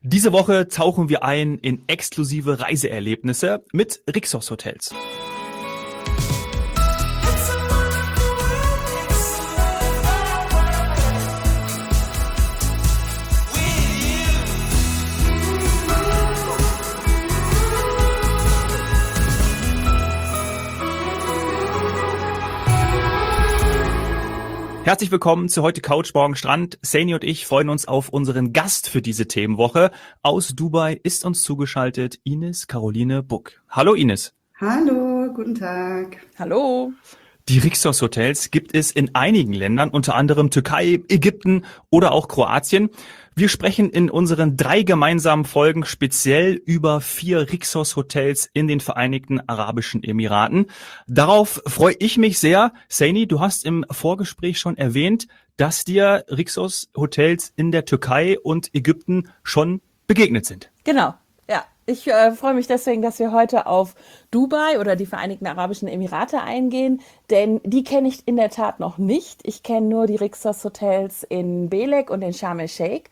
Diese Woche tauchen wir ein in exklusive Reiseerlebnisse mit Rixos Hotels. Herzlich willkommen zu heute Couch, morgen Strand. Saini und ich freuen uns auf unseren Gast für diese Themenwoche. Aus Dubai ist uns zugeschaltet Ines Caroline Buck. Hallo Ines. Hallo, guten Tag. Hallo. Die Rixos Hotels gibt es in einigen Ländern, unter anderem Türkei, Ägypten oder auch Kroatien. Wir sprechen in unseren 3 gemeinsamen Folgen speziell über 4 Rixos Hotels in den Vereinigten Arabischen Emiraten. Darauf freue ich mich sehr. Saini, du hast im Vorgespräch schon erwähnt, dass dir Rixos Hotels in der Türkei und Ägypten schon begegnet sind. Genau, ja. Ich freue mich deswegen, dass wir heute auf Dubai oder die Vereinigten Arabischen Emirate eingehen, denn die kenne ich in der Tat noch nicht. Ich kenne nur die Rixos Hotels in Belek und in Sharm el-Sheikh.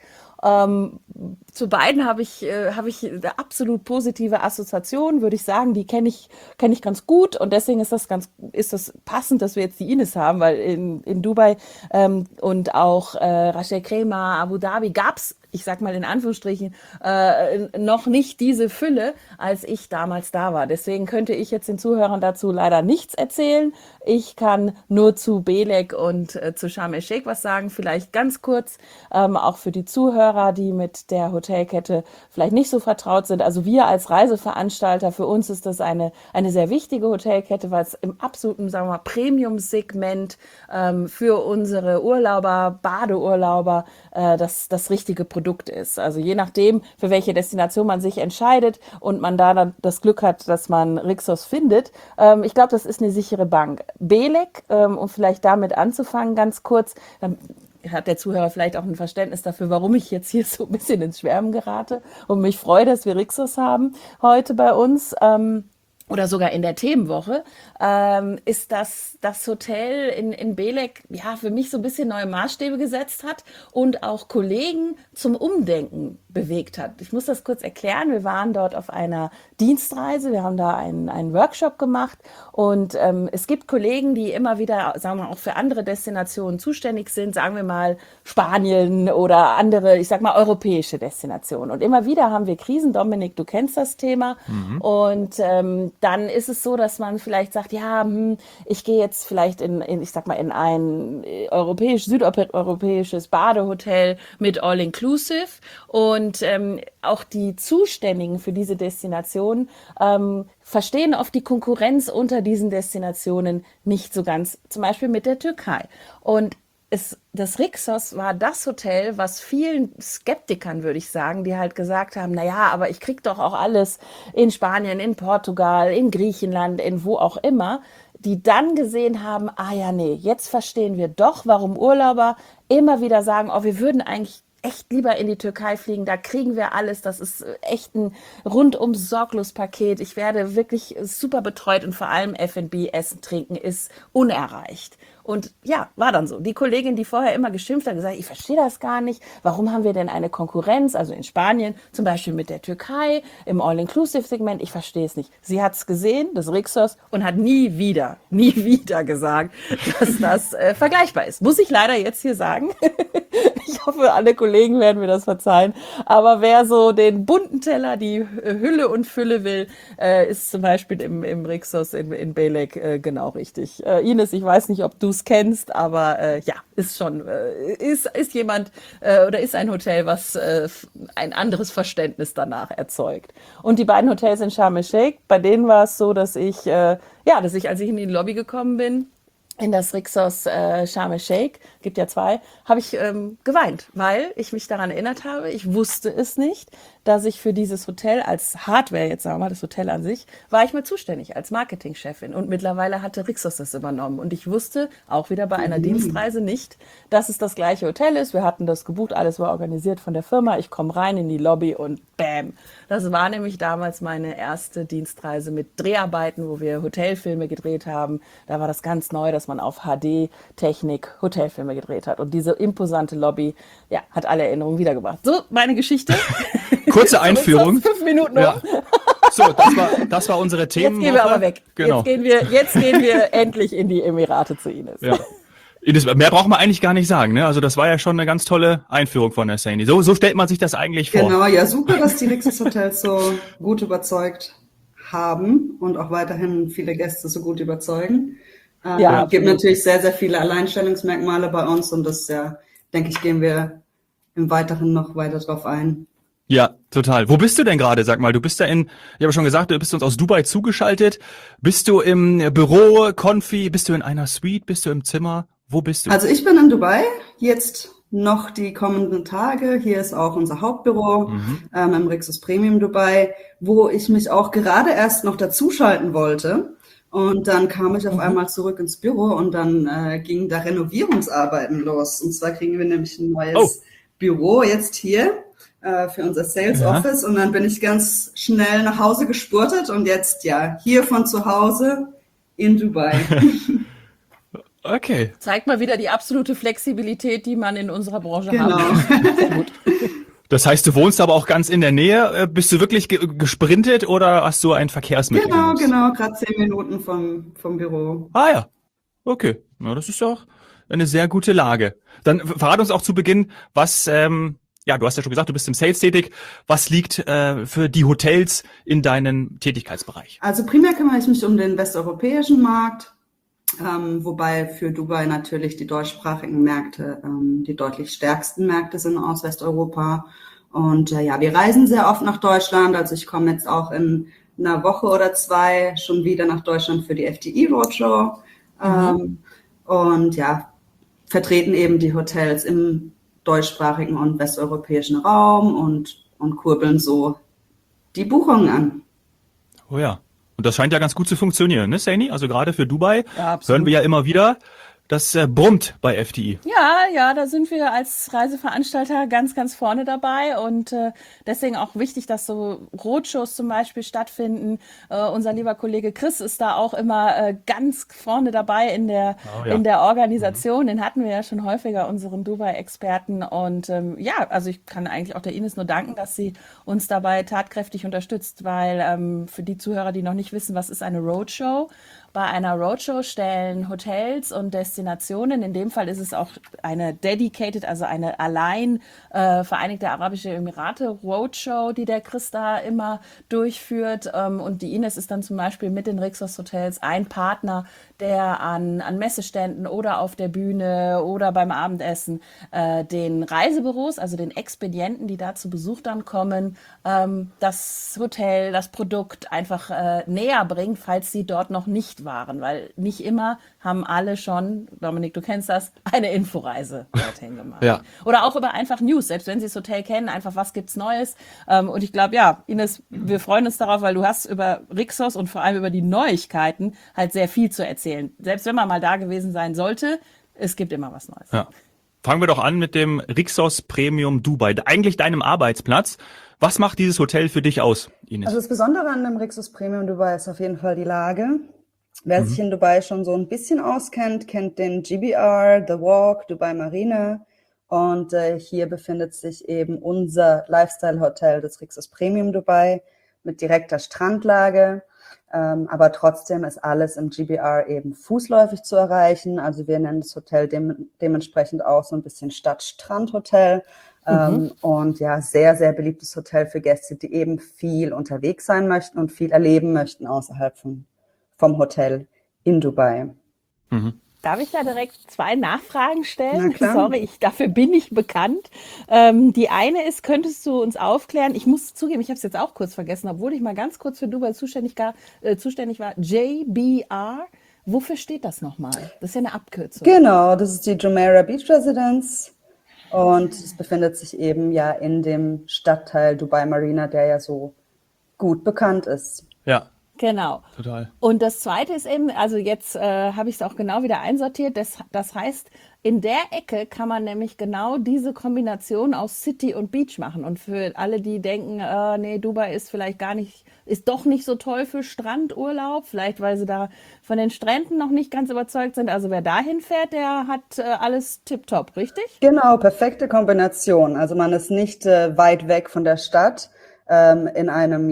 Zu beiden habe ich eine absolut positive Assoziation, würde ich sagen. Die kenne ich ganz gut und deswegen ist das passend, dass wir jetzt die Ines haben, weil in Dubai und auch Ras Al Khaimah, Abu Dhabi gab's, ich sag mal in Anführungsstrichen, noch nicht diese Fülle, als ich damals da war. Deswegen könnte ich jetzt den Zuhörern dazu leider nichts erzählen. Ich kann nur zu Belek und zu Sharm el-Sheikh was sagen. Vielleicht ganz kurz, auch für die Zuhörer, die mit der Hotelkette vielleicht nicht so vertraut sind. Also wir als Reiseveranstalter, für uns ist das eine sehr wichtige Hotelkette, weil es im absoluten, sagen wir mal, Premium-Segment für unsere Urlauber, Badeurlauber, das richtige Produkt ist. Also je nachdem, für welche Destination man sich entscheidet und man da dann das Glück hat, dass man Rixos findet. Ich glaube, das ist eine sichere Bank. Belek, um vielleicht damit anzufangen, ganz kurz, dann hat der Zuhörer vielleicht auch ein Verständnis dafür, warum ich jetzt hier so ein bisschen ins Schwärmen gerate und mich freue, dass wir Rixos haben heute bei uns. Oder sogar in der Themenwoche, ist das Hotel in Belek ja für mich so ein bisschen neue Maßstäbe gesetzt hat und auch Kollegen zum Umdenken bewegt hat. Ich muss das kurz erklären. Wir waren dort auf einer Dienstreise, wir haben da einen Workshop gemacht und es gibt Kollegen, die immer wieder, sagen wir mal, auch für andere Destinationen zuständig sind, sagen wir mal Spanien oder andere, ich sag mal, europäische Destinationen. Und immer wieder haben wir Krisen. Dominik, du kennst das Thema. Und dann ist es so, dass man vielleicht sagt, ja, ich gehe jetzt vielleicht in ein südeuropäisches Badehotel mit All-Inclusive und auch die Zuständigen für diese Destination verstehen oft die Konkurrenz unter diesen Destinationen nicht so ganz, zum Beispiel mit der Türkei. Und das Rixos war das Hotel, was vielen Skeptikern, würde ich sagen, die halt gesagt haben, na ja, aber ich krieg doch auch alles in Spanien, in Portugal, in Griechenland, in wo auch immer, die dann gesehen haben, ah ja, nee, jetzt verstehen wir doch, warum Urlauber immer wieder sagen, oh, wir würden eigentlich echt lieber in die Türkei fliegen, da kriegen wir alles, das ist echt ein rundum sorglos Paket, ich werde wirklich super betreut und vor allem F&B, Essen, Trinken ist unerreicht. Und ja, war dann so. Die Kollegin, die vorher immer geschimpft hat, gesagt, ich verstehe das gar nicht. Warum haben wir denn eine Konkurrenz? Also in Spanien, zum Beispiel mit der Türkei, im All-Inclusive-Segment. Ich verstehe es nicht. Sie hat es gesehen, das Rixos, und hat nie wieder gesagt, dass das vergleichbar ist. Muss ich leider jetzt hier sagen. Ich hoffe, alle Kollegen werden mir das verzeihen. Aber wer so den bunten Teller, die Hülle und Fülle will, ist zum Beispiel im Rixos in Belek genau richtig. Ines, ich weiß nicht, ob du es kennst, aber ja, ist schon, ist jemand oder ist ein Hotel, was ein anderes Verständnis danach erzeugt. Und die beiden Hotels in Sharm el-Sheikh, bei denen war es so, dass ich, als ich in die Lobby gekommen bin, in das Rixos Sharm el-Sheikh, gibt ja 2, habe ich geweint, weil ich mich daran erinnert habe, ich wusste es nicht, dass ich für dieses Hotel als Hardware, jetzt sagen wir mal, das Hotel an sich, war ich mal zuständig als Marketingchefin und mittlerweile hatte Rixos das übernommen und ich wusste auch wieder bei einer Dienstreise nicht, dass es das gleiche Hotel ist. Wir hatten das gebucht, alles war organisiert von der Firma, ich komme rein in die Lobby und bam. Das war nämlich damals meine erste Dienstreise mit Dreharbeiten, wo wir Hotelfilme gedreht haben. Da war das ganz neu, dass man auf HD-Technik Hotelfilme gedreht hat. Und diese imposante Lobby, ja, hat alle Erinnerungen wiedergebracht. So, meine Geschichte. Kurze Einführung. 5 Minuten Ja. um. So, das war unsere Themen. Jetzt gehen wir aber weg. Genau. Jetzt gehen wir endlich in die Emirate zu Ines. Ja. Ines, mehr braucht man eigentlich gar nicht sagen, ne? Also das war ja schon eine ganz tolle Einführung von der Saini. So stellt man sich das eigentlich vor. Genau, ja, super, dass die Rixos Hotels so gut überzeugt haben und auch weiterhin viele Gäste so gut überzeugen. Ja, Es gibt absolut. natürlich sehr, sehr viele Alleinstellungsmerkmale bei uns und das, ja, denke ich, gehen wir im Weiteren noch weiter drauf ein. Ja, total. Wo bist du denn gerade? Sag mal, du bist ich habe schon gesagt, du bist uns aus Dubai zugeschaltet. Bist du im Büro, Konfi? Bist du in einer Suite? Bist du im Zimmer? Wo bist du? Also ich bin in Dubai, jetzt noch die kommenden Tage. Hier ist auch unser Hauptbüro im Rixos Premium Dubai, wo ich mich auch gerade erst noch dazuschalten wollte. Und dann kam ich auf einmal zurück ins Büro und dann gingen da Renovierungsarbeiten los. Und zwar kriegen wir nämlich ein neues Büro jetzt hier für unser Sales Office. Und dann bin ich ganz schnell nach Hause gespurtet und jetzt ja hier von zu Hause in Dubai. Okay. Zeigt mal wieder die absolute Flexibilität, die man in unserer Branche Genau. haben muss. Sehr gut. Das heißt, du wohnst aber auch ganz in der Nähe. Bist du wirklich gesprintet oder hast du ein Verkehrsmittel genutzt? Genau, gerade 10 Minuten vom Büro. Ah ja, okay. Na, das ist doch eine sehr gute Lage. Dann verrat uns auch zu Beginn, was, ja, du hast ja schon gesagt, du bist im Sales tätig. Was liegt für die Hotels in deinem Tätigkeitsbereich? Also primär kümmere ich mich um den westeuropäischen Markt, wobei für Dubai natürlich die deutschsprachigen Märkte die deutlich stärksten Märkte sind aus Westeuropa. Und ja, wir reisen sehr oft nach Deutschland. Also ich komme jetzt auch in einer Woche oder 2 schon wieder nach Deutschland für die FDI Roadshow. Und ja, vertreten eben die Hotels im deutschsprachigen und westeuropäischen Raum und kurbeln so die Buchungen an. Oh ja. Und das scheint ja ganz gut zu funktionieren, ne, Saini? Also gerade für Dubai Ja, absolut. hören wir ja immer wieder, das brummt bei FDI. Ja, da sind wir als Reiseveranstalter ganz, ganz vorne dabei und deswegen auch wichtig, dass so Roadshows zum Beispiel stattfinden. Unser lieber Kollege Chris ist da auch immer ganz vorne dabei in der Organisation. Den hatten wir ja schon häufiger, unseren Dubai-Experten. Und ja, also ich kann eigentlich auch der Ines nur danken, dass sie uns dabei tatkräftig unterstützt, weil für die Zuhörer, die noch nicht wissen, was ist eine Roadshow? Bei einer Roadshow stellen Hotels und Destinationen, in dem Fall ist es auch eine dedicated, also eine allein Vereinigte Arabische Emirate Roadshow, die der Chris da immer durchführt. Und die Ines ist dann zum Beispiel mit den Rixos Hotels ein Partner, der an Messeständen oder auf der Bühne oder beim Abendessen den Reisebüros, also den Expedienten, die da zu Besuch dann kommen, das Hotel, das Produkt einfach näher bringt, falls sie dort noch nicht waren. Weil nicht immer haben alle schon, Dominik, du kennst das, eine Inforeise dorthin gemacht. Ja. Oder auch über einfach News, selbst wenn sie das Hotel kennen, einfach was gibt's Neues. Und ich glaube, ja, Ines, wir freuen uns darauf, weil du hast über Rixos und vor allem über die Neuigkeiten halt sehr viel zu erzählen. Selbst wenn man mal da gewesen sein sollte, es gibt immer was Neues. Ja. Fangen wir doch an mit dem Rixos Premium Dubai, eigentlich deinem Arbeitsplatz. Was macht dieses Hotel für dich aus, Ines? Also das Besondere an dem Rixos Premium Dubai ist auf jeden Fall die Lage. Wer sich in Dubai schon so ein bisschen auskennt, kennt den GBR, The Walk, Dubai Marina. Und hier befindet sich eben unser Lifestyle-Hotel, das Rixos Premium Dubai, mit direkter Strandlage. Aber trotzdem ist alles im GBR eben fußläufig zu erreichen. Also wir nennen das Hotel dementsprechend auch so ein bisschen Stadt-Strand-Hotel. Und ja, sehr, sehr beliebtes Hotel für Gäste, die eben viel unterwegs sein möchten und viel erleben möchten außerhalb vom Hotel in Dubai. Darf ich da direkt 2 Nachfragen Na stellen? klar. Sorry, dafür bin ich bekannt. Die eine ist, könntest du uns aufklären, ich muss zugeben, ich habe es jetzt auch kurz vergessen, obwohl ich mal ganz kurz für Dubai zuständig war, JBR, wofür steht das nochmal? Das ist ja eine Abkürzung. Genau, das ist die Jumeirah Beach Residence und es befindet sich eben ja in dem Stadtteil Dubai Marina, der ja so gut bekannt ist. Ja. Genau. Total. Und das Zweite ist eben, also jetzt habe ich es auch genau wieder einsortiert. Das heißt, in der Ecke kann man nämlich genau diese Kombination aus City und Beach machen. Und für alle, die denken, nee, Dubai ist vielleicht ist doch nicht so toll für Strandurlaub, vielleicht weil sie da von den Stränden noch nicht ganz überzeugt sind. Also wer dahin fährt, der hat alles tipptopp, richtig? Genau, perfekte Kombination. Also man ist nicht weit weg von der Stadt, in einem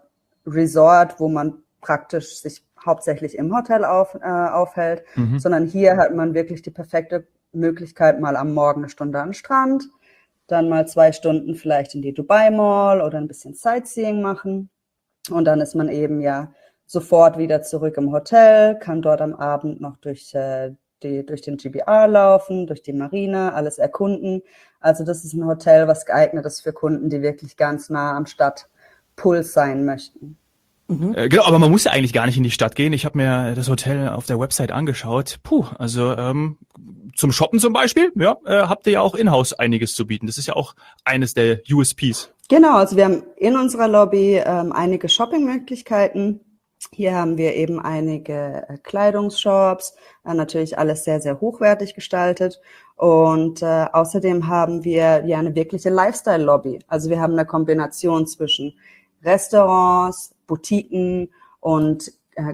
Resort, wo man praktisch sich hauptsächlich im Hotel aufhält, sondern hier hat man wirklich die perfekte Möglichkeit, mal am Morgen eine Stunde an den Strand, dann mal 2 Stunden vielleicht in die Dubai Mall oder ein bisschen Sightseeing machen. Und dann ist man eben sofort wieder zurück im Hotel, kann dort am Abend noch durch den GBR laufen, durch die Marina, alles erkunden. Also das ist ein Hotel, was geeignet ist für Kunden, die wirklich ganz nah am Stadtpuls sein möchten. Genau, aber man muss ja eigentlich gar nicht in die Stadt gehen. Ich habe mir das Hotel auf der Website angeschaut. Also zum Shoppen zum Beispiel, habt ihr ja auch in-house einiges zu bieten. Das ist ja auch eines der USPs. Genau, also wir haben in unserer Lobby einige Shoppingmöglichkeiten. Hier haben wir eben einige Kleidungsshops, natürlich alles sehr, sehr hochwertig gestaltet. Und außerdem haben wir eine wirkliche Lifestyle-Lobby. Also wir haben eine Kombination zwischen Restaurants, Boutiquen und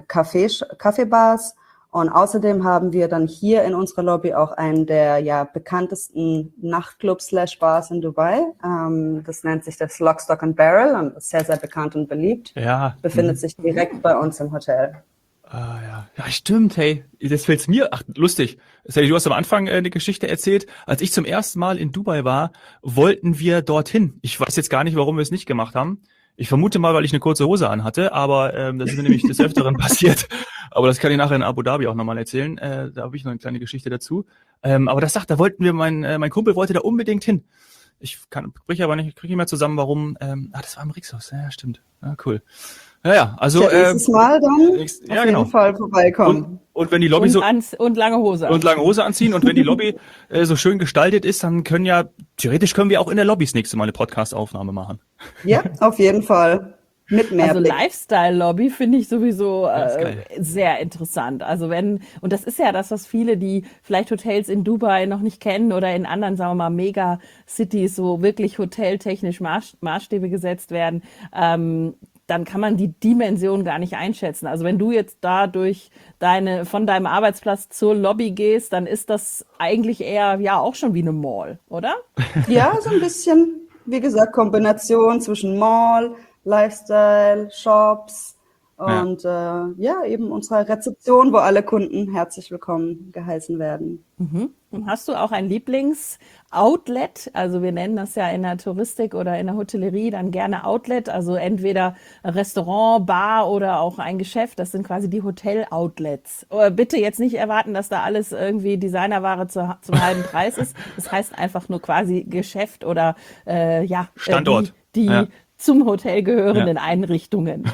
Kaffeebars. Und außerdem haben wir dann hier in unserer Lobby auch einen der bekanntesten Nachtclubs/Bars in Dubai. Das nennt sich das Lock, Stock and Barrel und ist sehr, sehr bekannt und beliebt. Ja. Befindet sich direkt bei uns im Hotel. Ja, stimmt, hey, das fällt's mir, lustig. Sally, du hast am Anfang eine Geschichte erzählt. Als ich zum ersten Mal in Dubai war, wollten wir dorthin. Ich weiß jetzt gar nicht, warum wir es nicht gemacht haben. Ich vermute mal, weil ich eine kurze Hose anhatte, aber das ist mir nämlich des Öfteren passiert. Aber das kann ich nachher in Abu Dhabi auch nochmal erzählen. Da habe ich noch eine kleine Geschichte dazu. Aber da wollten wir, mein Kumpel wollte da unbedingt hin. Kriege aber nicht mehr zusammen, warum. Das war im Rixos. Ja, stimmt. Ja, cool. Ja, also nächstes Mal dann auf jeden Fall vorbeikommen. Und wenn die Lobby und lange Hose anziehen und wenn die Lobby so schön gestaltet ist, dann theoretisch können wir auch in der Lobby das nächste Mal eine Podcast-Aufnahme machen. Ja, auf jeden Fall. Mit mehr Also Blick. Lifestyle-Lobby finde ich sowieso sehr interessant. Also und das ist ja das, was viele, die vielleicht Hotels in Dubai noch nicht kennen oder in anderen, sagen wir mal, Mega-Cities, wo wirklich hoteltechnisch Maßstäbe gesetzt werden, dann kann man die Dimension gar nicht einschätzen. Also wenn du jetzt da von deinem Arbeitsplatz zur Lobby gehst, dann ist das eigentlich eher auch schon wie eine Mall, oder? Ja, so ein bisschen, wie gesagt, Kombination zwischen Mall, Lifestyle, Shops und eben unserer Rezeption, wo alle Kunden herzlich willkommen geheißen werden. Und hast du auch ein Lieblings-Outlet? Also wir nennen das ja in der Touristik oder in der Hotellerie dann gerne Outlet, also entweder Restaurant, Bar oder auch ein Geschäft. Das sind quasi die Hotel-Outlets. Bitte jetzt nicht erwarten, dass da alles irgendwie Designerware zum halben Preis ist. Das heißt einfach nur quasi Geschäft oder Standort. Die zum Hotel gehörenden Einrichtungen.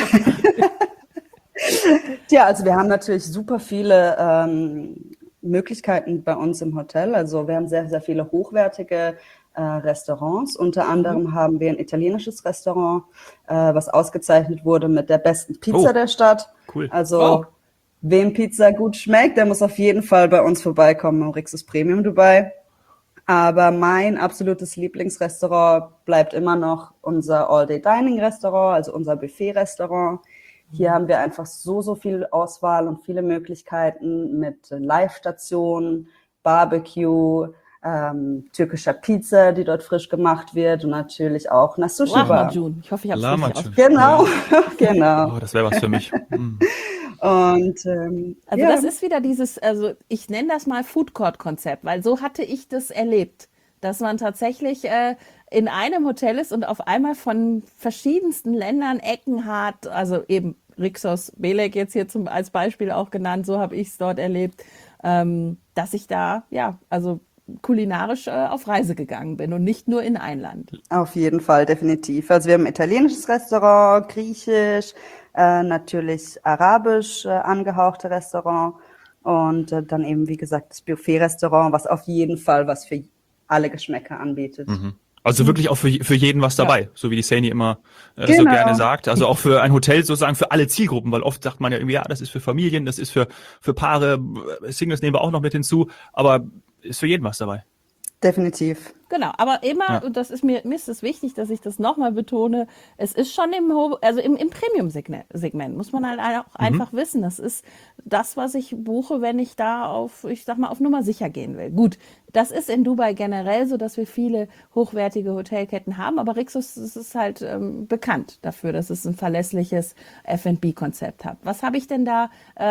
Tja, also wir haben natürlich super viele Möglichkeiten bei uns im Hotel. Also wir haben sehr, sehr viele hochwertige Restaurants. Unter anderem haben wir ein italienisches Restaurant, was ausgezeichnet wurde mit der besten Pizza der Stadt. Cool. Also wem Pizza gut schmeckt, der muss auf jeden Fall bei uns vorbeikommen im Rixos Premium Dubai. Aber mein absolutes Lieblingsrestaurant bleibt immer noch unser All-Day-Dining-Restaurant, also unser Buffet-Restaurant. Hier haben wir einfach so viel Auswahl und viele Möglichkeiten mit Live-Stationen, Barbecue, türkischer Pizza, die dort frisch gemacht wird und natürlich auch eine Sushi-Bar. Lahmacun. Ich hoffe, ich habe es richtig ausgesprochen. Genau, genau. Oh, das wäre was für mich. Und das ist wieder also ich nenne das mal Food Court Konzept, weil so hatte ich das erlebt, dass man tatsächlich in einem Hotel ist und auf einmal von verschiedensten Ländern Ecken hat, also eben Rixos Belek jetzt hier als Beispiel auch genannt, so habe ich es dort erlebt, dass ich da also kulinarisch auf Reise gegangen bin und nicht nur in ein Land. Auf jeden Fall, definitiv. Also wir haben ein italienisches Restaurant, griechisch, natürlich arabisch angehauchte Restaurant und dann eben, wie gesagt, das Buffet-Restaurant, was auf jeden Fall was für alle Geschmäcker anbietet. Also wirklich auch für jeden was Ja. dabei, so wie die Saini immer so Genau. gerne sagt. Also auch für ein Hotel sozusagen für alle Zielgruppen, weil oft sagt man ja irgendwie, ja, das ist für Familien, das ist für Paare, Singles nehmen wir auch noch mit hinzu, aber ist für jeden was dabei. Definitiv. Genau, aber immer, Ja. und das ist mir ist es wichtig, dass ich das nochmal betone, es ist schon im Premium-Segment, muss man halt auch einfach wissen. Das ist das, was ich buche, wenn ich da ich sag mal, auf Nummer sicher gehen will. Gut, das ist in Dubai generell so, dass wir viele hochwertige Hotelketten haben, aber Rixos ist halt bekannt dafür, dass es ein verlässliches F&B-Konzept hat. Was habe ich denn da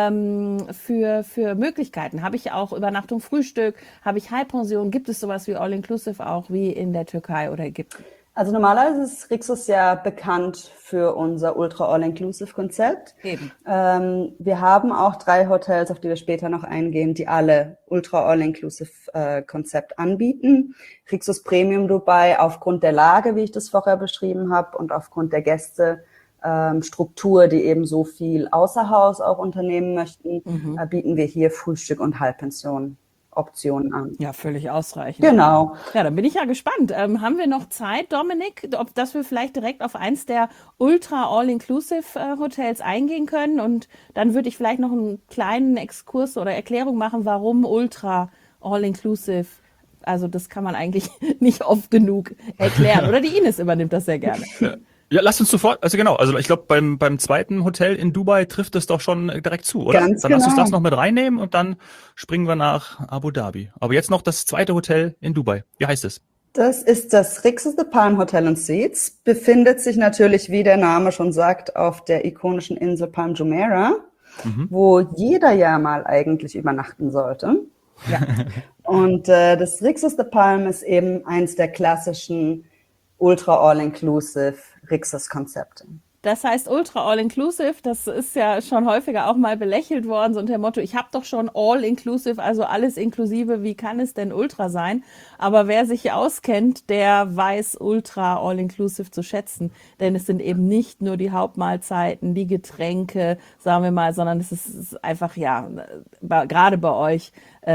für Möglichkeiten? Habe ich auch Übernachtung, Frühstück? Habe ich Halbpension? Gibt es sowas wie All-Inclusive auch wie in der Türkei oder Ägypten? Also normalerweise ist Rixos ja bekannt für unser Ultra All-Inclusive-Konzept. Eben. Wir haben auch 3 Hotels, auf die wir später noch eingehen, die alle Ultra All-Inclusive-Konzept anbieten. Rixos Premium Dubai aufgrund der Lage, wie ich das vorher beschrieben habe, und aufgrund der Gäste Struktur, die eben so viel außer Haus auch unternehmen möchten, bieten wir hier Frühstück und Halbpension Optionen an. Ja, völlig ausreichend. Genau. Ja, dann bin ich ja gespannt. Haben wir noch Zeit, Dominik, dass wir vielleicht direkt auf eins der Ultra All-Inclusive Hotels eingehen können? Und dann würde ich vielleicht noch einen kleinen Exkurs oder Erklärung machen, warum Ultra All-Inclusive. Also das kann man eigentlich nicht oft genug erklären. Oder die Ines übernimmt das sehr gerne. Ja, lasst uns sofort, also genau, also ich glaube beim zweiten Hotel in Dubai trifft es doch schon direkt zu, oder? Ganz Dann lass uns genau. das noch mit reinnehmen und dann springen wir nach Abu Dhabi. Aber jetzt noch das zweite Hotel in Dubai. Wie heißt es? Das ist das Rixos The Palm Hotel and Suites, befindet sich natürlich, wie der Name schon sagt, auf der ikonischen Insel Palm Jumeirah, wo jeder ja mal eigentlich übernachten sollte. Ja. Und das Rixos The Palm ist eben eins der klassischen Ultra All-Inclusive Rixos-Konzepte. Das heißt Ultra All-Inclusive, das ist ja schon häufiger auch mal belächelt worden, so unter dem Motto, ich habe doch schon All-Inclusive, also alles inklusive, wie kann es denn Ultra sein? Aber wer sich auskennt, der weiß Ultra All-Inclusive zu schätzen, denn es sind eben nicht nur die Hauptmahlzeiten, die Getränke, sagen wir mal, sondern es ist einfach, ja, gerade bei euch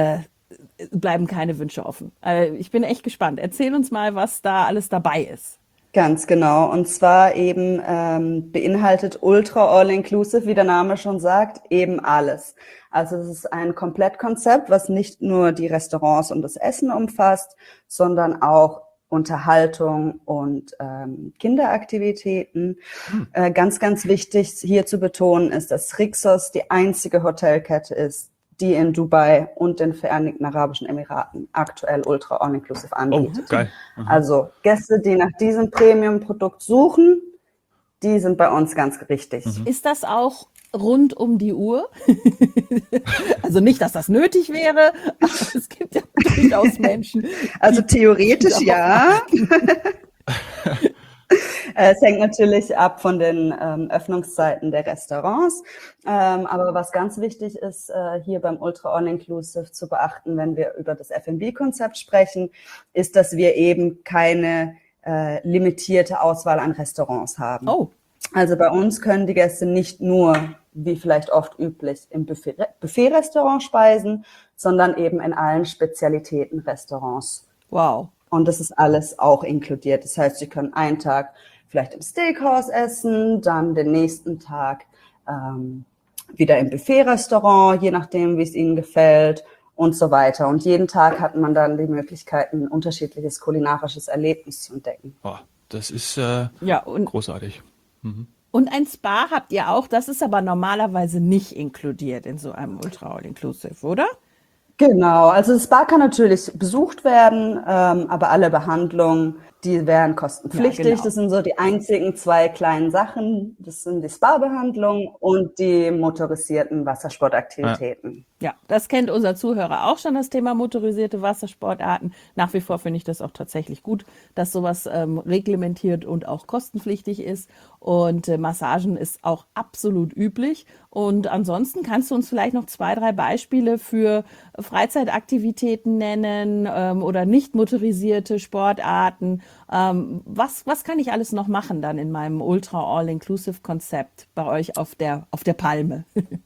bleiben keine Wünsche offen. Ich bin echt gespannt. Erzähl uns mal, was da alles dabei ist. Ganz genau. Und zwar eben beinhaltet Ultra All-Inclusive, wie der Name schon sagt, eben alles. Also es ist ein Komplettkonzept, was nicht nur die Restaurants und das Essen umfasst, sondern auch Unterhaltung und Kinderaktivitäten. Ganz, ganz wichtig hier zu betonen ist, dass Rixos die einzige Hotelkette ist, die in Dubai und den Vereinigten Arabischen Emiraten aktuell Ultra All-Inclusive anbietet. Oh, geil. Also Gäste, die nach diesem Premium-Produkt suchen, die sind bei uns ganz richtig. Ist das auch rund um die Uhr? Also nicht, dass das nötig wäre, aber es gibt ja durchaus Menschen. Also theoretisch ja. Es hängt natürlich ab von den Öffnungszeiten der Restaurants. Aber was ganz wichtig ist, hier beim Ultra All-Inclusive zu beachten, wenn wir über das F&B-Konzept sprechen, ist, dass wir eben keine limitierte Auswahl an Restaurants haben. Oh. Also bei uns können die Gäste nicht nur, wie vielleicht oft üblich, im Buffet-Restaurant speisen, sondern eben in allen Spezialitäten-Restaurants. Wow. Und das ist alles auch inkludiert. Das heißt, Sie können einen Tag vielleicht im Steakhouse essen, dann den nächsten Tag wieder im Buffet-Restaurant, je nachdem, wie es Ihnen gefällt und so weiter. Und jeden Tag hat man dann die Möglichkeit, ein unterschiedliches kulinarisches Erlebnis zu entdecken. Oh, das ist Ja, und großartig. Und ein Spa habt ihr auch, das ist aber normalerweise nicht inkludiert in so einem Ultra All-Inclusive, oder? Genau, also das Spa kann natürlich besucht werden, aber alle Behandlungen, die wären kostenpflichtig. Ja, genau. Das sind so die einzigen 2 kleinen Sachen. Das sind die Spa-Behandlung und die motorisierten Wassersportaktivitäten. Ja, das kennt unser Zuhörer auch schon, das Thema motorisierte Wassersportarten. Nach wie vor finde ich das auch tatsächlich gut, dass sowas reglementiert und auch kostenpflichtig ist. Und Massagen ist auch absolut üblich. Und ansonsten kannst du uns vielleicht noch 2, 3 Beispiele für Freizeitaktivitäten nennen oder nicht motorisierte Sportarten. Was kann ich alles noch machen dann in meinem Ultra All-Inclusive-Konzept bei euch auf der Palme?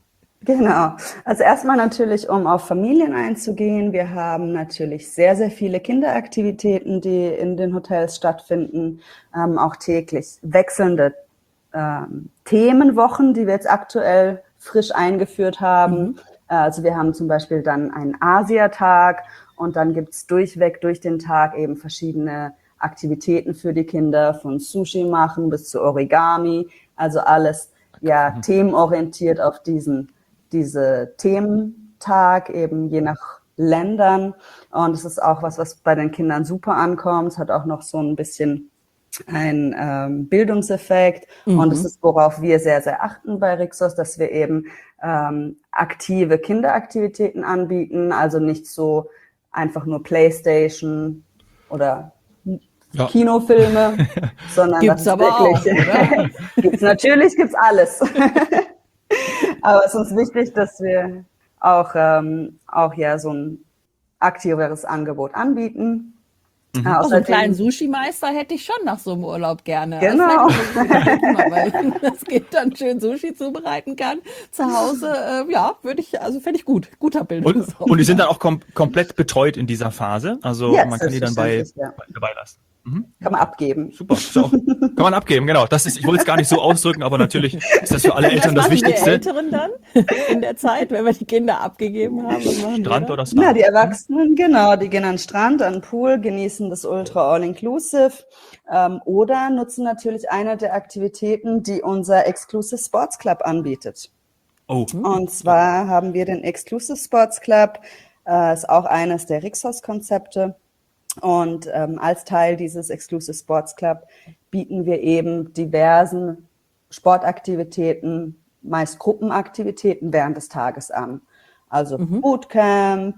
Genau. Also erstmal natürlich, um auf Familien einzugehen. Wir haben natürlich sehr, sehr viele Kinderaktivitäten, die in den Hotels stattfinden. Auch täglich wechselnde Themenwochen, die wir jetzt aktuell frisch eingeführt haben. Also wir haben zum Beispiel dann einen Asiatag und dann gibt's durchweg durch den Tag eben verschiedene Aktivitäten für die Kinder, von Sushi machen bis zu Origami. Also alles ja themenorientiert auf diese Thementag, eben je nach Ländern. Und es ist auch was bei den Kindern super ankommt. Es hat auch noch so ein bisschen ein Bildungseffekt. Und es ist, worauf wir sehr, sehr achten bei Rixos, dass wir eben aktive Kinderaktivitäten anbieten. Also nicht so einfach nur Playstation oder Kinofilme, sondern Gibt's das ist aber wirklich, auch, oder? gibt's alles. Aber es ist uns wichtig, dass wir auch ja so ein aktiveres Angebot anbieten. Oh, so einen kleinen Sushi-Meister hätte ich schon nach so einem Urlaub gerne. Genau. Also vielleicht mal, weil das Kind dann schön Sushi zubereiten kann. Zu Hause, fände ich gut. Guter Bildungsraum. Und die sind dann auch komplett betreut in dieser Phase. Also Ja, man kann die dann dabei lassen. Kann man abgeben. Super. Kann man abgeben, genau. Ich wollte es gar nicht so ausdrücken, aber natürlich ist das für alle Eltern das Wichtigste. Was machen die Älteren dann in der Zeit, wenn wir die Kinder abgegeben haben? Was machen Strand die oder Spa? Na, die Erwachsenen, genau, die gehen an den Strand, an den Pool, genießen das Ultra All-Inclusive oder nutzen natürlich eine der Aktivitäten, die unser Exclusive Sports Club anbietet. Oh. Und zwar haben wir den Exclusive Sports Club, ist auch eines der Rixos-Konzepte. Und als Teil dieses Exclusive Sports Club bieten wir eben diversen Sportaktivitäten, meist Gruppenaktivitäten während des Tages an. Also Bootcamp,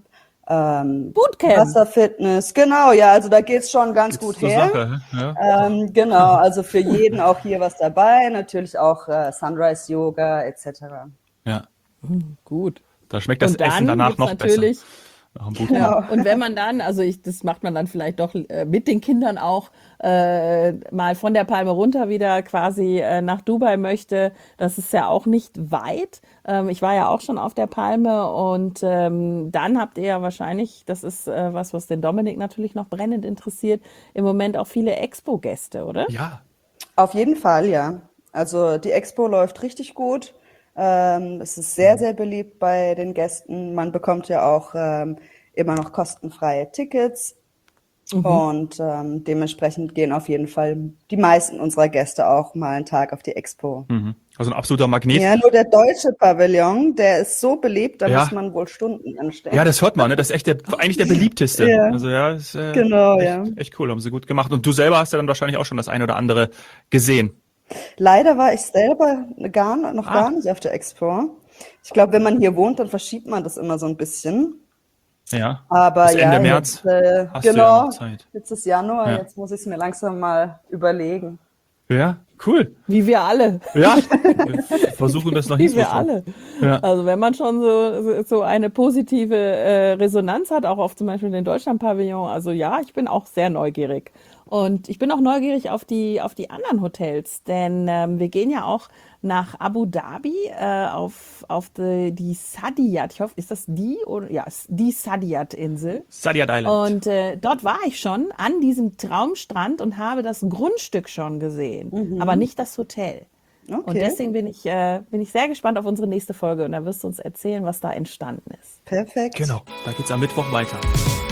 Wasserfitness, genau, ja, also da geht's schon ganz gut her. Sache, ja. Genau, also für jeden auch hier was dabei, natürlich auch Sunrise Yoga etc. Ja. Gut. Da schmeckt das Essen danach noch natürlich besser. Ja. Und wenn man dann, das macht man dann vielleicht doch mit den Kindern auch mal von der Palme runter wieder quasi nach Dubai möchte, das ist ja auch nicht weit. Ich war ja auch schon auf der Palme und dann habt ihr ja wahrscheinlich, das ist was den Dominik natürlich noch brennend interessiert, im Moment auch viele Expo-Gäste, oder? Ja. Auf jeden Fall, ja. Also die Expo läuft richtig gut. Es ist sehr, sehr beliebt bei den Gästen. Man bekommt ja auch immer noch kostenfreie Tickets. Und dementsprechend gehen auf jeden Fall die meisten unserer Gäste auch mal einen Tag auf die Expo. Also ein absoluter Magnet. Ja, nur der deutsche Pavillon, der ist so beliebt, da muss man wohl Stunden anstellen. Ja, das hört man, ne? Das ist echt eigentlich der beliebteste. Ja. Also ja, ist Genau, echt cool, haben sie gut gemacht. Und du selber hast ja dann wahrscheinlich auch schon das eine oder andere gesehen. Leider war ich selber gar nicht auf der Expo. Ich glaube, wenn man hier wohnt, dann verschiebt man das immer so ein bisschen. Ja. Aber bis Ende März jetzt, hast du ja genau, noch Zeit. jetzt ist Januar, Ja. jetzt muss ich es mir langsam mal überlegen. Ja, cool. Wie wir alle. Ja, wir versuchen das noch Wie nicht wir alle. Ja. Also wenn man schon so eine positive Resonanz hat, auch auf zum Beispiel den Deutschland-Pavillon, also ja, ich bin auch sehr neugierig. Und ich bin auch neugierig auf die anderen Hotels, denn wir gehen ja auch nach Abu Dhabi auf die Saadiyat. Ich hoffe, ist das die oder ja, die Saadiyat-Insel. Saadiyat Island. Und dort war ich schon an diesem Traumstrand und habe das Grundstück schon gesehen, aber nicht das Hotel. Okay. Und deswegen bin ich sehr gespannt auf unsere nächste Folge und da wirst du uns erzählen, was da entstanden ist. Perfekt. Genau, da geht's am Mittwoch weiter.